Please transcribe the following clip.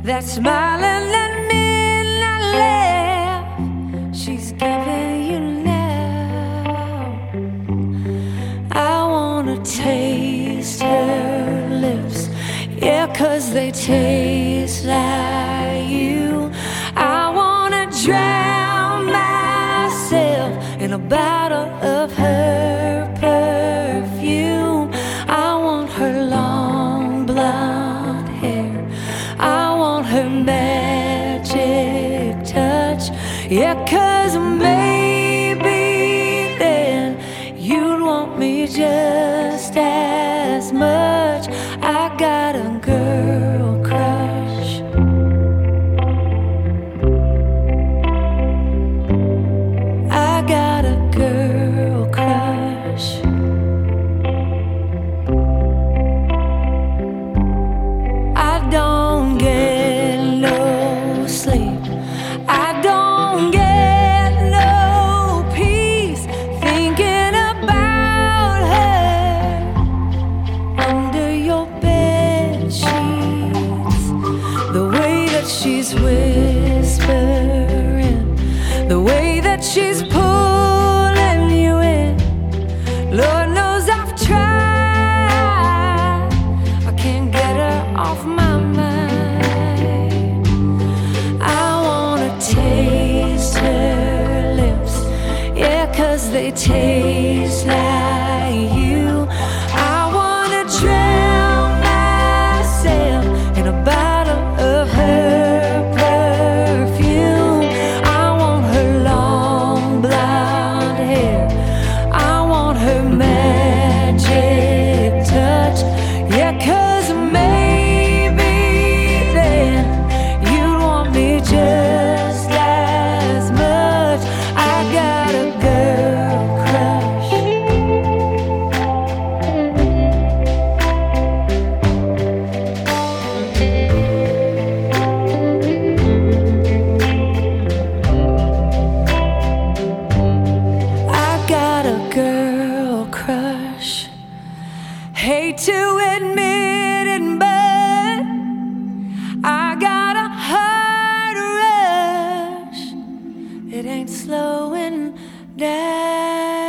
that smiling at midnight laugh she's giving you now. I wanna taste her lips, yeah, 'cause they taste like you. I wanna drown myself in a bottle of her perfume. I want her long blonde hair, I want her magic touch, yeah, 'cause maybe then you'd want me just as much. I got a girl crush. I got a girl crush. I don't get no sleep, I don't get no peace thinking about her under your bed sheets. The way that she's whispering, the way that she's pulling you in, Lord knows I've tried, I can't get her off my mind. I wanna taste her lips, yeah, 'cause they taste like you. I wanna drown myself in a bottle of her perfume. I want her long blonde hair, I want her magic touch, yeah, 'cause maybe then you'd want me just as much. I got a girl crush. I got a girl crush. Hate to admit it, but I got a heart rush. It ain't slowing down.